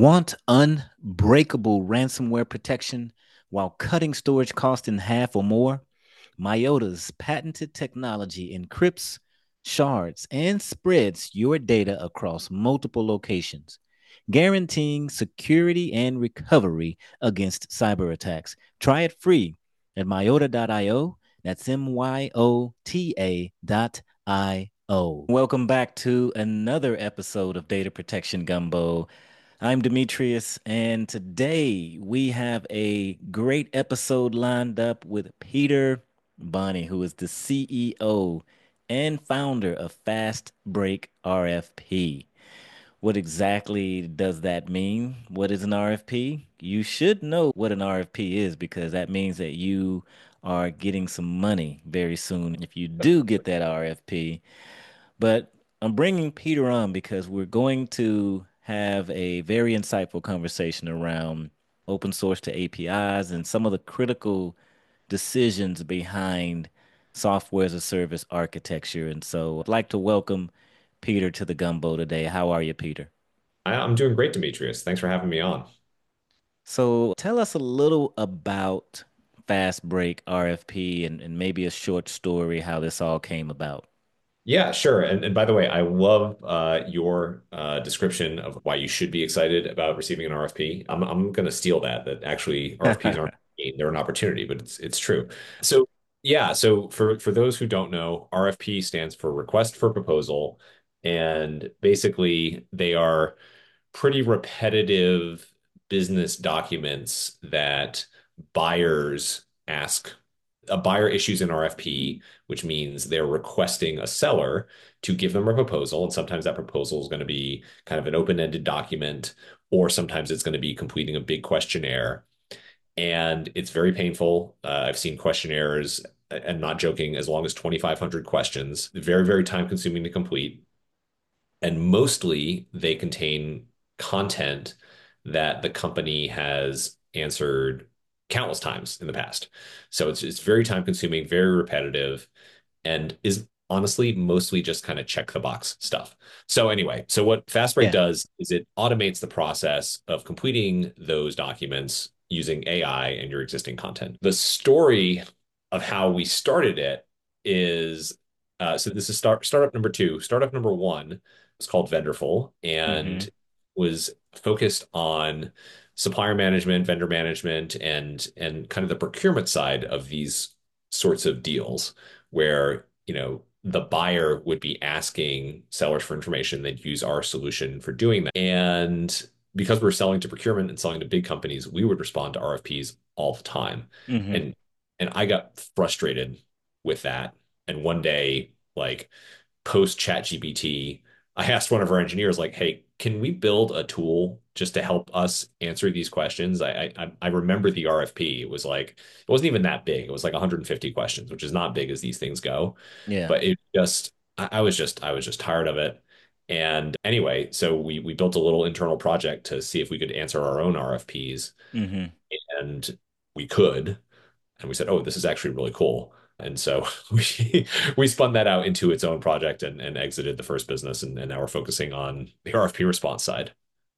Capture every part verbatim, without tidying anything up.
Want unbreakable ransomware protection while cutting storage costs in half or more? Myota's patented technology encrypts, shards, and spreads your data across multiple locations, guaranteeing security and recovery against cyber attacks. Try it free at myota dot io. That's M Y O T A dot I O. Welcome back to another episode of Data Protection Gumbo. I'm Demetrius, and today we have a great episode lined up with Peter Bonney, who is the C E O and founder of Fast Break R F P. What exactly does that mean? What is an R F P? You should know what an R F P is because that means that you are getting some money very soon if you do get that R F P. But I'm bringing Peter on because we're going to have a very insightful conversation around open source to A P Is and some of the critical decisions behind software as a service architecture. And so I'd like to welcome Peter to the Gumbo today. How are you, Peter? I, I'm doing great, Demetrius. Thanks for having me on. So tell us a little about Fast Break R F P and, and maybe a short story how this all came about. Yeah, sure. And, and by the way, I love uh, your uh, description of why you should be excited about receiving an R F P. I'm, I'm going to steal that, that actually R F Ps aren't, they're an opportunity, but it's, it's true. So yeah, so for, for those who don't know, R F P stands for Request for Proposal. And basically, they are pretty repetitive business documents that buyers ask. A buyer issues an R F P, which means they're requesting a seller to give them a proposal. And sometimes that proposal is going to be kind of an open-ended document, or sometimes it's going to be completing a big questionnaire. And it's very painful. Uh, I've seen questionnaires, and not joking, as long as twenty-five hundred questions, very, very time consuming to complete. And mostly they contain content that the company has answered countless times in the past. So it's it's very time consuming, very repetitive, and is honestly mostly just kind of check the box stuff. So anyway, so what FastBreak Yeah. does is it automates the process of completing those documents using A I and your existing content. The story of how we started it is uh, so this is start startup number two. Startup number one was called Vendorful Mm-hmm. and was focused on supplier management, vendor management, and and kind of the procurement side of these sorts of deals where, you know, the buyer would be asking sellers for information. They'd use our solution for doing that. And because we're selling to procurement and selling to big companies, we would respond to R F Ps all the time. Mm-hmm. And and I got frustrated with that. And one day, like post ChatGPT, I asked one of our engineers, like, "Hey, can we build a tool just to help us answer these questions?" I I, I remember the R F P. It was like it wasn't even that big. It was like one hundred fifty questions, which is not big as these things go. Yeah. But it just I, I was just I was just tired of it. And anyway, so we we built a little internal project to see if we could answer our own R F Ps, Mm-hmm. and we could. And we said, "Oh, this is actually really cool." And so we we spun that out into its own project and, and exited the first business, and, and now we're focusing on the R F P response side.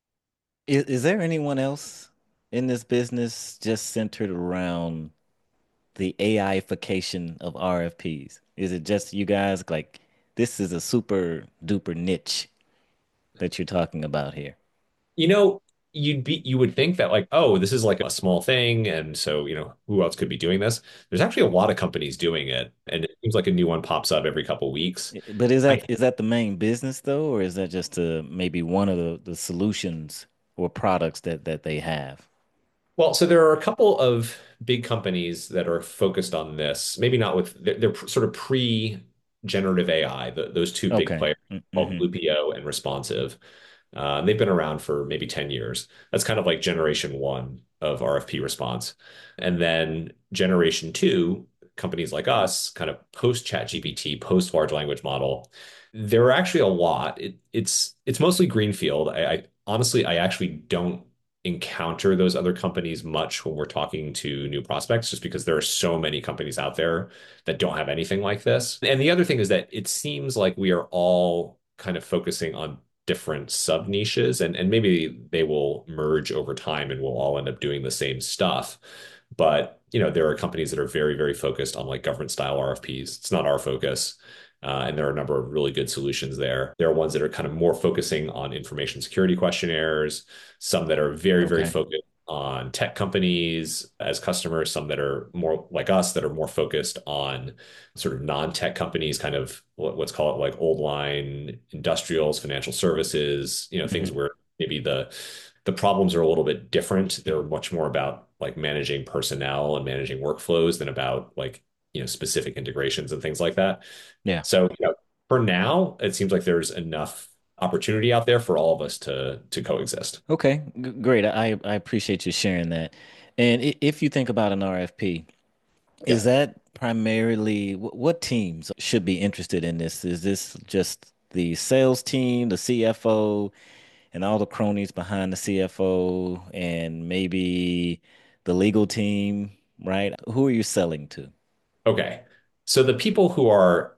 Is, is there anyone else in this business just centered around the AIification of R F Ps? Is it just you guys? Like, this is a super duper niche that you're talking about here. You know, you'd be you would think that, like, oh, this is like a small thing, and so, you know, who else could be doing this? There's actually a lot of companies doing it, and it seems like a new one pops up every couple weeks. I- But is I that is that the main business though, or is that just uh maybe one of the, the solutions or products that that they have? Well, so there are a couple of big companies that are focused on this. Maybe not with they're, they're sort of pre-generative A I. The, those two big Okay. players called Mm-hmm. Loopio and Responsive. Uh, they've been around for maybe ten years. That's kind of like generation one of R F P response. And then generation two, companies like us, kind of post ChatGPT, post large language model. There are actually a lot. It, it's it's mostly greenfield. I, I honestly I actually don't encounter those other companies much when we're talking to new prospects, just because there are so many companies out there that don't have anything like this. And the other thing is that it seems like we are all kind of focusing on different sub niches, and and maybe they will merge over time and we'll all end up doing the same stuff. But you know, there are companies that are very, very focused on like government style R F Ps. It's not our focus. Uh, and there are a number of really good solutions there. There are ones that are kind of more focusing on information security questionnaires, some that are very, very Okay. focused on tech companies as customers, some that are more like us that are more focused on sort of non-tech companies, kind of what, what's called like old line industrials, financial services, you know, things Hmm. where maybe the the problems are a little bit different. They're much more about like managing personnel and managing workflows than about like, you know, specific integrations and things like that. Yeah. So, you know, for now, it seems like there's enough opportunity out there for all of us to to coexist. Okay. G great. I I appreciate you sharing that. And i- if you think about an R F P, is Yeah. that primarily wh- what teams should be interested in this? Is this just the sales team, the C F O, and all the cronies behind the C F O, and maybe the legal team, right? Who are you selling to? Okay. So the people who are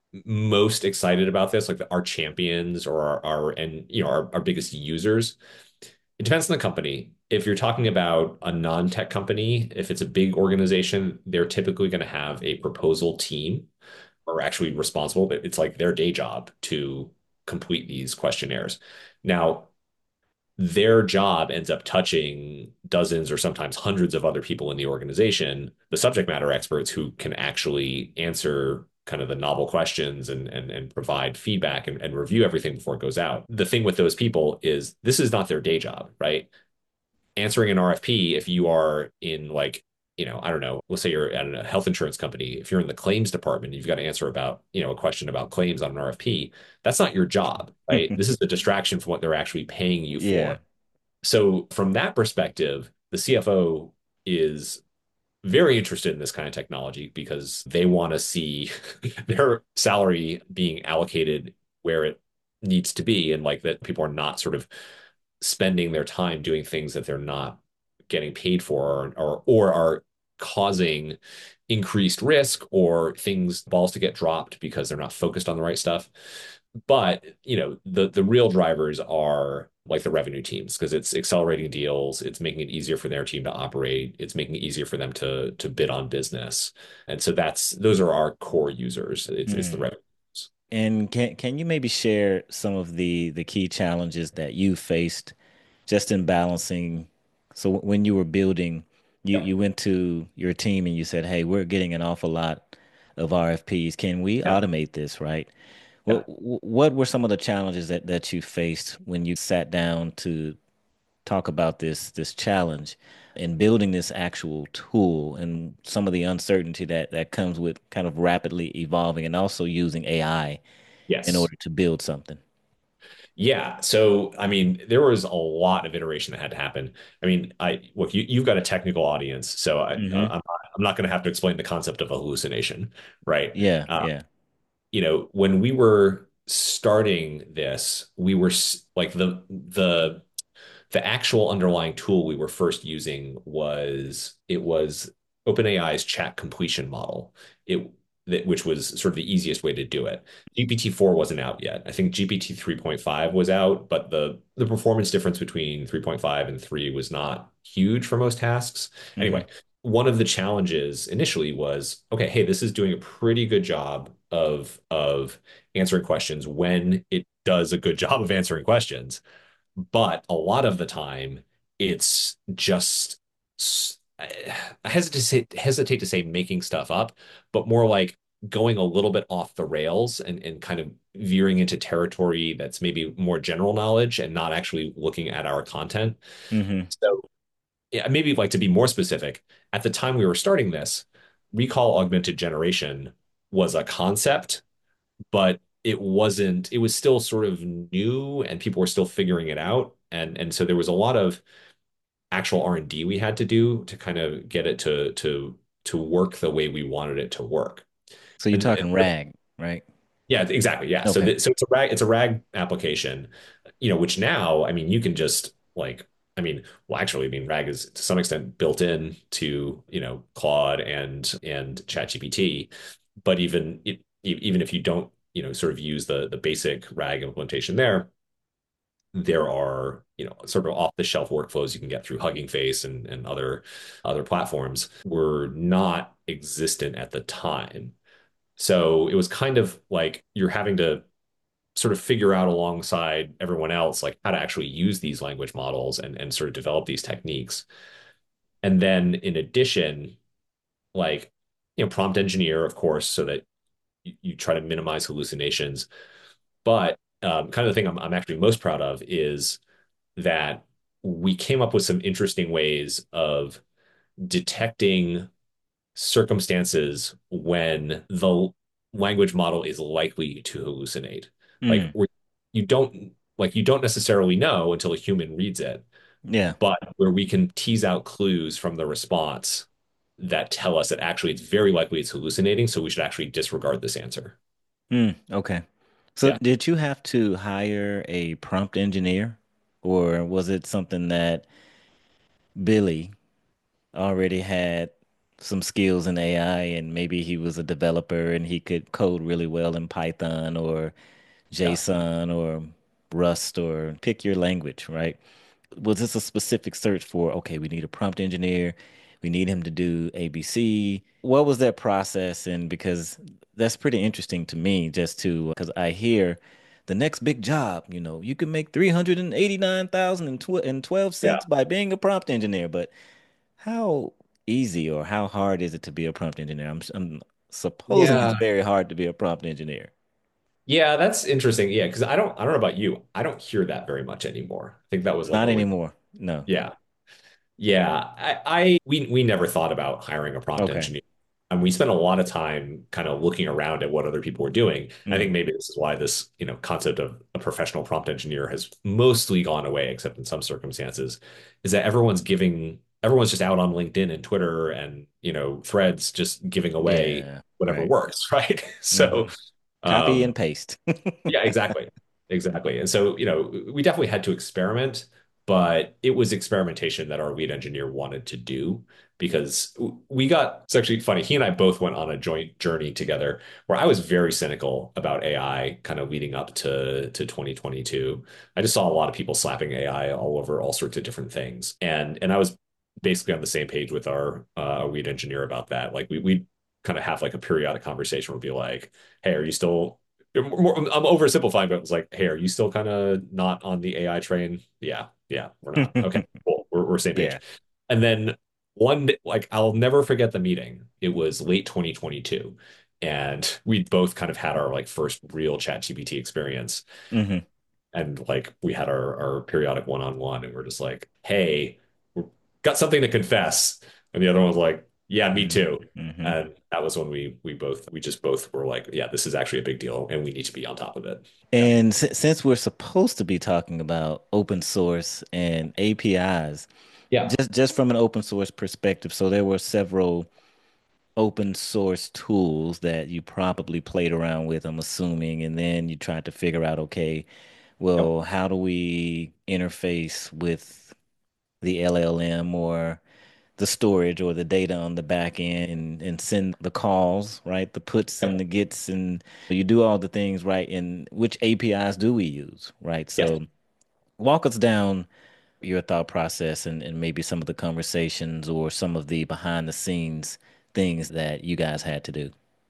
most excited about this, like the, our champions or our, our and you know our, our biggest users, it depends on the company. If you're talking about a non-tech company, if it's a big organization, they're typically going to have a proposal team or actually responsible, but it's like their day job to complete these questionnaires. Now, their job ends up touching dozens or sometimes hundreds of other people in the organization, the subject matter experts who can actually answer kind of the novel questions and and, and provide feedback and, and review everything before it goes out. The thing with those people is this is not their day job, right? Answering an R F P, if you are in like, you know, I don't know, let's say you're at a health insurance company, if you're in the claims department, you've got to answer about, you know, a question about claims on an R F P, that's not your job, right? This is the distraction from what they're actually paying you Yeah. for. So from that perspective, the C F O is very interested in this kind of technology because they want to see their salary being allocated where it needs to be, and like that people are not sort of spending their time doing things that they're not getting paid for, or or, or are causing increased risk or things balls to get dropped because they're not focused on the right stuff. But, you know, the the real drivers are like the revenue teams because it's accelerating deals, it's making it easier for their team to operate, it's making it easier for them to to bid on business. And so that's those are our core users. It's it's the Mm. revenue. And can can you maybe share some of the the key challenges that you faced just in balancing? So when you were building, you Yeah. you went to your team and you said, "Hey, we're getting an awful lot of R F Ps. Can we Yeah. automate this, right?" What Yeah. what were some of the challenges that that you faced when you sat down to talk about this this challenge in building this actual tool and some of the uncertainty that that comes with kind of rapidly evolving and also using A I in Yes. order to build something? Yeah. So, I mean, there was a lot of iteration that had to happen. I mean, I look, you, you've got a technical audience, so I, uh, Hmm. I'm not, I'm not going to have to explain the concept of a hallucination, right? Yeah, Uh, yeah. you know, when we were starting this, we were s- like the the the actual underlying tool we were first using was it was OpenAI's chat completion model. It that, which was sort of the easiest way to do it. G P T four wasn't out yet. I think G P T three point five was out, but the the performance difference between three point five and three was not huge for most tasks. Hmm. Anyway, one of the challenges initially was, okay, hey, this is doing a pretty good job of of answering questions when it does a good job of answering questions. But a lot of the time, it's just, I hesitate to say, hesitate to say making stuff up, but more like going a little bit off the rails and, and kind of veering into territory that's maybe more general knowledge and not actually looking at our content. Hmm. So, yeah, maybe like to be more specific, at the time we were starting this, recall augmented generation was a concept, but it wasn't, it was still sort of new and people were still figuring it out. And and so there was a lot of actual R and D we had to do to kind of get it to to to work the way we wanted it to work. So you're And, and talking RAG, right? yeah, exactly. Yeah. So Okay. the, so it's a RAG it's a RAG application, you know, which now, I mean, you can just like I mean, well, actually, I mean, RAG is to some extent built in to, you know, Claude and and ChatGPT. But even it, e- even if you don't, you know, sort of use the the basic RAG implementation there, there are, you know, sort of off-the-shelf workflows you can get through Hugging Face and, and other other platforms were not existent at the time. So it was kind of like you're having to sort of figure out alongside everyone else like how to actually use these language models and, and sort of develop these techniques. And then in addition, like, you know, prompt engineer, of course, so that you, you try to minimize hallucinations. But um, kind of the thing I'm, I'm actually most proud of is that we came up with some interesting ways of detecting circumstances when the language model is likely to hallucinate. Like Mm, where you don't like you don't necessarily know until a human reads it, yeah. but where we can tease out clues from the response that tell us that actually it's very likely it's hallucinating, so we should actually disregard this answer. Mm, okay. So Yeah. did you have to hire a prompt engineer, or was it something that Billy already had some skills in A I and maybe he was a developer and he could code really well in Python or Yeah. JSON or Rust or pick your language, right? Was this a specific search for, okay, we need a prompt engineer, we need him to do A B C? What was that process? And because that's pretty interesting to me, just to, because I hear the next big job, you know, you can make three hundred eighty-nine thousand and twelve Yeah. cents by being a prompt engineer. But how easy or how hard is it to be a prompt engineer? I'm, I'm supposing it's Yeah. very hard to be a prompt engineer. Yeah, that's interesting. Yeah, because I don't I don't know about you. I don't hear that very much anymore. I think that was like Not only anymore. No. yeah. Yeah, I, I we we never thought about hiring a prompt Okay. engineer. And we spent a lot of time kind of looking around at what other people were doing. I Mm, think maybe this is why this, you know, concept of a professional prompt engineer has mostly gone away, except in some circumstances, is that everyone's giving everyone's just out on LinkedIn and Twitter and, you know, threads just giving away yeah. whatever Right. works, right? Hmm. So Copy and um paste. yeah, exactly. Exactly. And so, you know, we definitely had to experiment, but it was experimentation that our lead engineer wanted to do because we got, it's actually funny. He and I both went on a joint journey together where I was very cynical about A I kind of leading up to, to twenty twenty-two. I just saw a lot of people slapping A I all over all sorts of different things. And, and I was basically on the same page with our uh, lead engineer about that. Like we, we kind of have like a periodic conversation where we'd be like, hey, are you still more, I'm oversimplifying, but it was like, hey, are you still kind of not on the A I train? Yeah, yeah, we're not. Okay, cool. We're, we're same page. Yeah. And then one day, like, I'll never forget the meeting. It was late twenty twenty-two, and we both kind of had our like first real ChatGPT experience. Hmm. And like, we had our, our periodic one-on-one, and we're just like, hey, we've got something to confess. And the other one was like, yeah, me too. Hmm. And that was when we we both we just both were like, yeah, this is actually a big deal, and we need to be on top of it. Yeah. And si- since we're supposed to be talking about open source and A P Is, Yeah. just just from an open source perspective, so there were several open source tools that you probably played around with, I'm assuming, and then you tried to figure out, okay, Yep. well, how do we interface with the L L M or the storage or the data on the back end and, and send the calls, right? The puts and Yep. the gets, and you do all the things, right? And which A P Is do we use, right? Yes. So walk us down your thought process and, and maybe some of the conversations or some of the behind the scenes things that you guys had to do.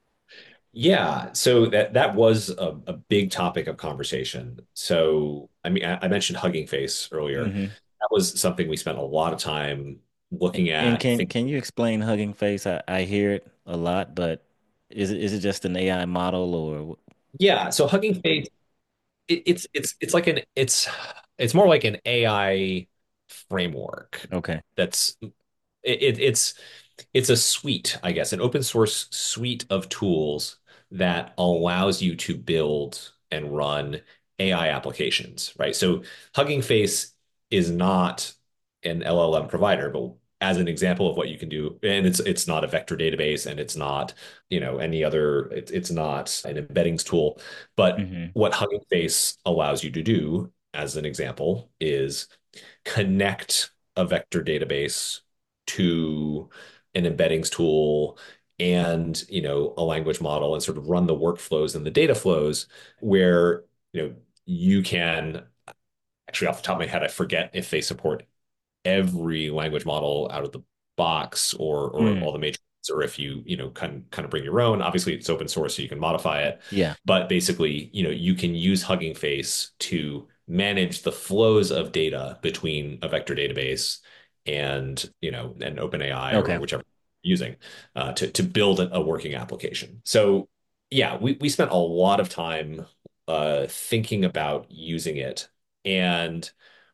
Yeah. So that that was a, a big topic of conversation. So I mean, I, I mentioned Hugging Face earlier. Hmm. That was something we spent a lot of time looking And at. can Think, can you explain Hugging Face? I, I hear it a lot, but is it is it just an A I model or yeah. So Hugging Face, it, it's it's it's like an it's it's more like an A I framework okay. that's it, it- it's it's a suite, I guess, an open source suite of tools that allows you to build and run A I applications, right? So Hugging Face is not an L L M provider, but as an example of what you can do, and it's it's not a vector database and it's not, you know, any other, it's it's not an embeddings tool, but Hmm. what Hugging Face allows you to do, as an example, is connect a vector database to an embeddings tool and you know a language model and sort of run the workflows and the data flows where you know you can actually off the top of my head, I forget if they support every language model out of the box or or Mm, all the major ones, or if you you know kind kind of bring your own. Obviously, it's open source, so you can modify it. yeah. But basically, you know, you can use Hugging Face to manage the flows of data between a vector database and you know an OpenAI or Okay. whichever you're using uh, to to build a, a working application. So yeah, we we spent a lot of time uh, thinking about using it and.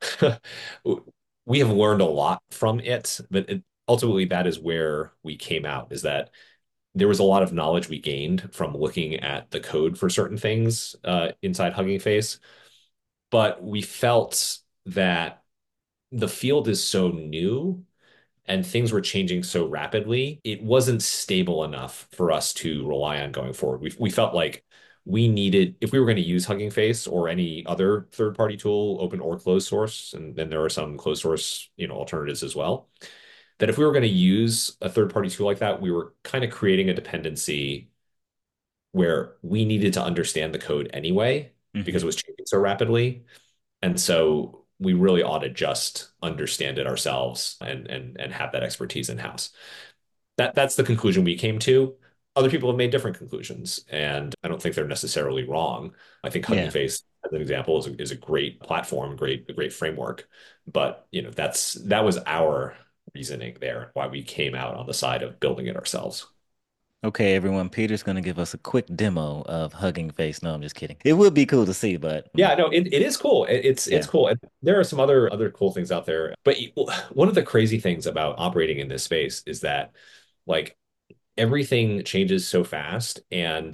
We have learned a lot from it, but it, ultimately that is where we came out, is that there was a lot of knowledge we gained from looking at the code for certain things uh, inside Hugging Face, but we felt that the field is so new and things were changing so rapidly, it wasn't stable enough for us to rely on going forward. We, we felt like we needed, if we were going to use Hugging Face or any other third-party tool, open or closed source, and then there are some closed source, you know, alternatives as well, that if we were going to use a third-party tool like that, we were kind of creating a dependency where we needed to understand the code anyway Hmm. because it was changing so rapidly. And so we really ought to just understand it ourselves and and and have that expertise in-house. That that's the conclusion we came to. Other people have made different conclusions, and I don't think they're necessarily wrong. I think Hugging Yeah. Face, as an example, is a, is a great platform, great a great framework. But you know, that's that was our reasoning there, why we came out on the side of building it ourselves. Okay, everyone. Peter's gonna give us a quick demo of Hugging Face. No, I'm just kidding. It would be cool to see, but mm, Yeah, no, it, it is cool. It, it's it's yeah. cool. And there are some other other cool things out there. But one of the crazy things about operating in this space is that like everything changes so fast, and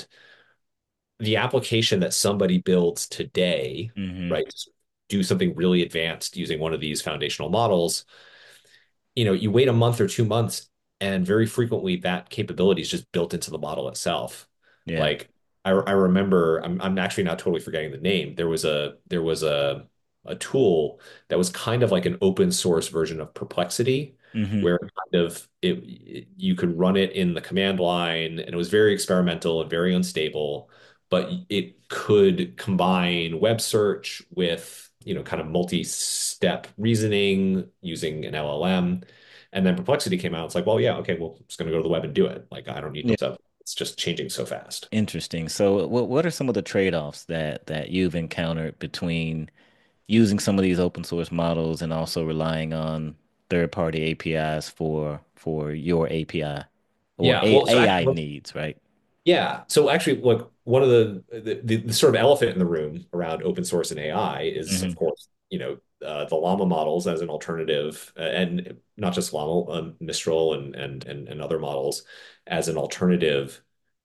the application that somebody builds today, Hmm. right, do something really advanced using one of these foundational models, you know, you wait a month or two months, and very frequently that capability is just built into the model itself. Yeah. Like I, I remember, I'm, I'm actually not totally forgetting the name. There was a there was a a tool that was kind of like an open source version of Perplexity, Hmm. where kind of it, it you could run it in the command line, and it was very experimental and very unstable, but it could combine web search with, you know, kind of multi-step reasoning using an L L M. And then Perplexity came out. It's like, well, yeah, okay, well, I'm just going to go to the web and do it. Like, I don't need Yeah. to. It's just changing so fast. Interesting. So, what what are some of the trade-offs that that you've encountered between using some of these open source models and also relying on third-party A P Is for for your A P I or Yeah. A Well, so AI actually, needs, right? yeah. So actually, look, one of the, the the the sort of elephant in the room around open source and A I is, of Hmm. course, you know, uh, the Llama models as an alternative, uh, and not just Llama, um, Mistral and, and and and other models as an alternative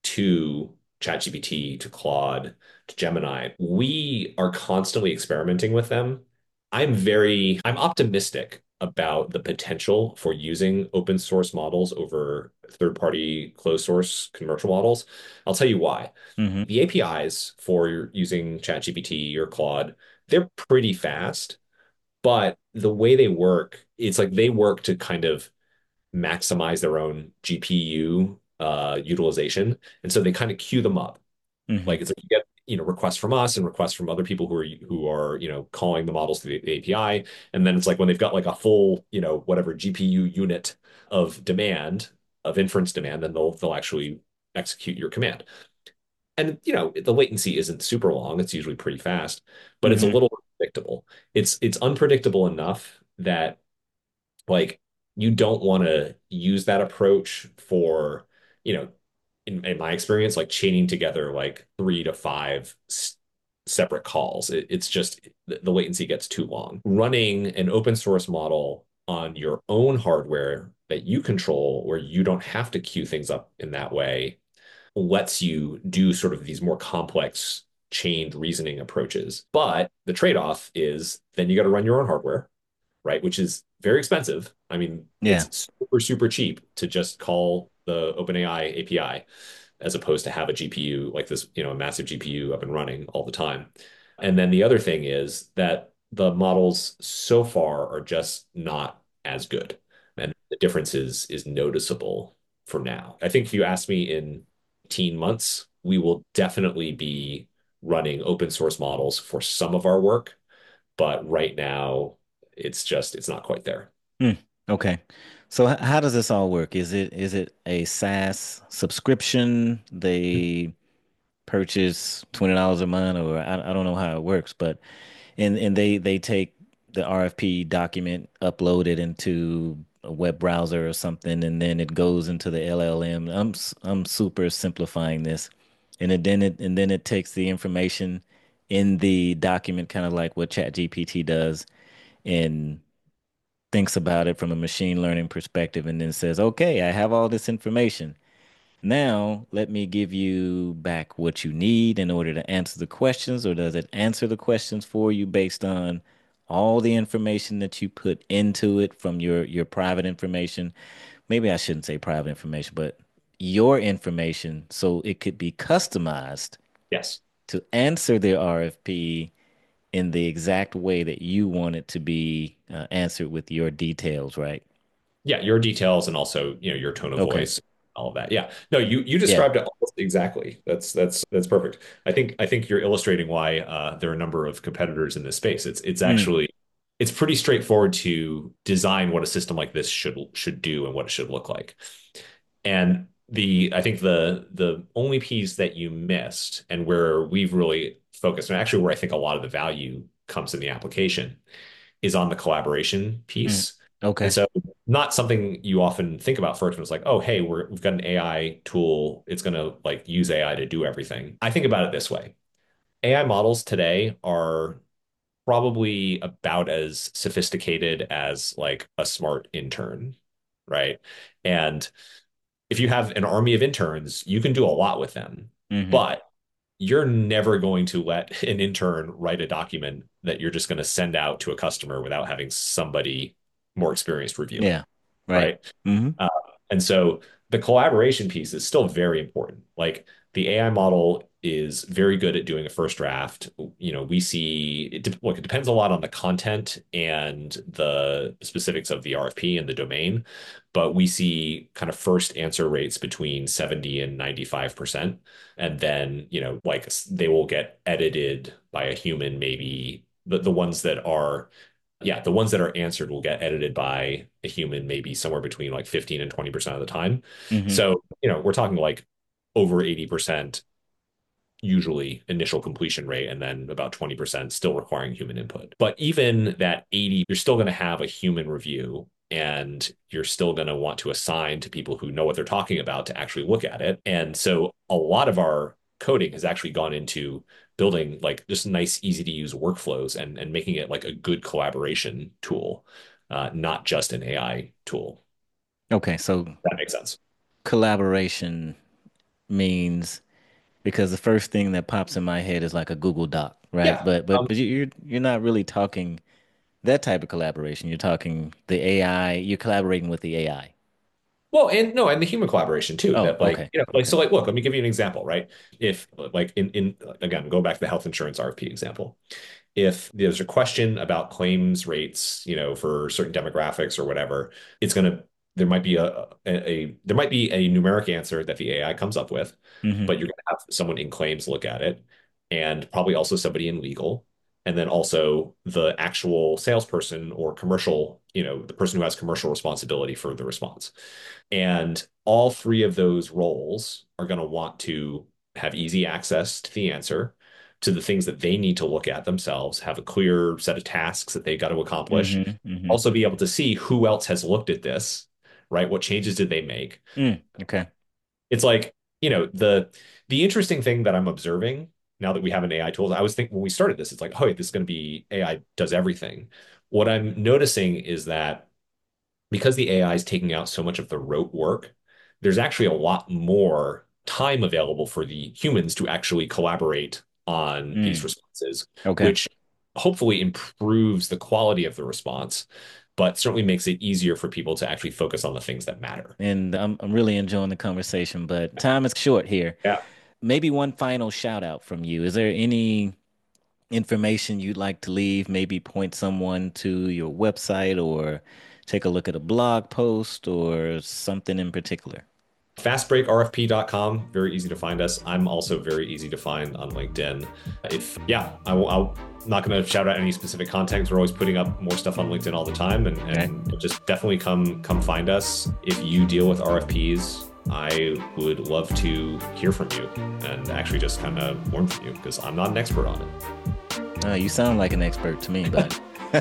to ChatGPT, to Claude, to Gemini. We are constantly experimenting with them. I'm very, I'm optimistic about the potential for using open source models over third-party closed source commercial models. I'll tell you why. Hmm. The A P Is for using ChatGPT or Claude, they're pretty fast, but the way they work, it's like they work to kind of maximize their own G P U uh, utilization. And so they kind of queue them up. Hmm. Like it's like you get, you know, requests from us and requests from other people who are who are, you know, calling the models through the A P I. And then it's like when they've got like a full, you know, whatever G P U unit of demand, of inference demand, then they'll they'll actually execute your command. And you know, the latency isn't super long. It's usually pretty fast, but it's a Hmm. little unpredictable. It's it's unpredictable enough that like you don't want to use that approach for, you know, in, in my experience, like chaining together like three to five s- separate calls. It, it's just the, the latency gets too long. Running an open source model on your own hardware that you control, where you don't have to queue things up in that way, lets you do sort of these more complex chained reasoning approaches. But the trade-off is then you got to run your own hardware, right? Which is very expensive. I mean, Yeah. it's super, super cheap to just call the OpenAI A P I as opposed to have a G P U like this, you know, a massive G P U up and running all the time. And then the other thing is that the models so far are just not as good. And the difference is is noticeable for now. I think if you ask me in eighteen months, we will definitely be running open source models for some of our work, but right now it's just it's not quite there. Hmm. Okay. So h- how does this all work? Is it is it a SaaS subscription? They purchase twenty dollars a month, or I, I don't know how it works, but and and they they take the R F P document, upload it into a web browser or something, and then it goes into the L L M. I'm s- I'm super simplifying this, and it, then it and then it takes the information in the document, kind of like what ChatGPT does, and thinks about it from a machine learning perspective, and then says, "Okay, I have all this information. Now, let me give you back what you need in order to answer the questions, or does it answer the questions for you based on all the information that you put into it from your your private information? Maybe I shouldn't say private information, but your information so it could be customized Yes. to answer the R F P in the exact way that you want it to be uh, answered with your details, right? Yeah, your details and also, you know, your tone of Okay. voice, all of that. Yeah. No, you you Yeah. described it almost exactly. That's that's that's perfect. I think I think you're illustrating why uh, there are a number of competitors in this space. It's it's Mm, actually it's pretty straightforward to design what a system like this should should do and what it should look like. And the I think the the only piece that you missed and where we've really focused, and actually where I think a lot of the value comes in the application is on the collaboration mm. piece. And Okay. so not something you often think about first when it's like, oh, hey, we're, we've got an A I tool. It's going to like use A I to do everything. I think about it this way. A I models today are probably about as sophisticated as like a smart intern, right? And if you have an army of interns, you can do a lot with them. Hmm. But you're never going to let an intern write a document that you're just going to send out to a customer without having somebody more experienced review it, Yeah. Right. right? Hmm. Uh, and so the collaboration piece is still very important. Like the A I model is very good at doing a first draft. You know, we see it, de- look, it depends a lot on the content and the specifics of the R F P and the domain, but we see kind of first answer rates between seventy and ninety-five percent. And then, you know, like they will get edited by a human, maybe the, the ones that are yeah, the ones that are answered will get edited by a human maybe somewhere between like fifteen and twenty percent of the time. Hmm. So, you know, we're talking like over eighty percent usually initial completion rate and then about twenty percent still requiring human input. But even that eighty, you're still going to have a human review and you're still going to want to assign to people who know what they're talking about to actually look at it. And so a lot of our coding has actually gone into building like just nice, easy to use workflows and, and making it like a good collaboration tool, uh, not just an A I tool. Okay. So That makes sense. collaboration means, because the first thing that pops in my head is like a Google Doc, right? Yeah. But but Um, but you- you're you're not really talking that type of collaboration. You're talking the A I. You're collaborating with the A I. Well, and no, and the human collaboration too. Oh, That like, okay. you know, like Okay. so like look, let me give you an example, right? If like in in again, go back to the health insurance R F P example. If there's a question about claims rates, you know, for certain demographics or whatever, it's gonna there might be a, a, a there might be a numeric answer that the A I comes up with, Hmm. but you're gonna have someone in claims look at it, and probably also somebody in legal, and then also the actual salesperson or commercial, you know, the person who has commercial responsibility for the response. And all three of those roles are going to want to have easy access to the answer, to the things that they need to look at themselves, have a clear set of tasks that they got to accomplish, Hmm. Hmm. also be able to see who else has looked at this, right? What changes did they make? Mm, okay. It's like, you know, the the interesting thing that I'm observing now that we have an A I tools, I was thinking when we started this, it's like, oh, this is going to be A I does everything. What I'm noticing is that because the A I is taking out so much of the rote work, there's actually a lot more time available for the humans to actually collaborate on these Mm, responses, okay. which hopefully improves the quality of the response, but certainly makes it easier for people to actually focus on the things that matter. And I'm I'm really enjoying the conversation, but time is short here. Yeah. Maybe one final shout out from you. Is there any information you'd like to leave? Maybe point someone to your website, or take a look at a blog post or something in particular? fast break R F P dot com, very easy to find us. I'm also very easy to find on LinkedIn. If, yeah, I will, I'll, I'm not going to shout out any specific content. We're always putting up more stuff on LinkedIn all the time, and, and okay. just definitely come come find us. If you deal with R F Ps, I would love to hear from you and actually just kind of learn from you, because I'm not an expert on it. Uh, you sound like an expert to me, but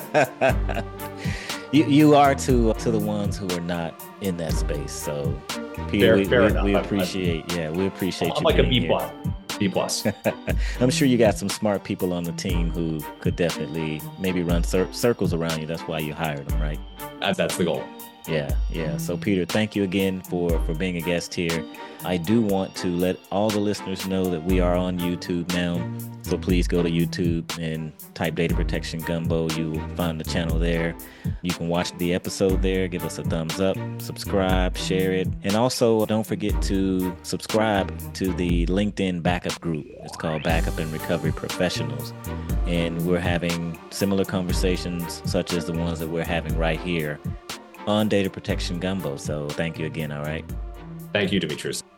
you you are to to the ones who are not in that space. So, Peter, fair, we, fair we, we appreciate, I, I, yeah, we appreciate I'm you. Like being a B here. plus. B plus. I'm sure you got some smart people on the team who could definitely maybe run cir- circles around you. That's why you hired them, right? That's, that's the goal. Yeah, yeah. So, Peter, thank you again for, for being a guest here. I do want to let all the listeners know that we are on YouTube now. So please go to YouTube and type Data Protection Gumbo. You'll find the channel there. You can watch the episode there. Give us a thumbs up, subscribe, share it. And also, don't forget to subscribe to the LinkedIn backup group. It's called Backup and Recovery Professionals. And we're having similar conversations such as the ones that we're having right here on Data Protection Gumbo. So thank you again, all right? Thank you, Demetrius.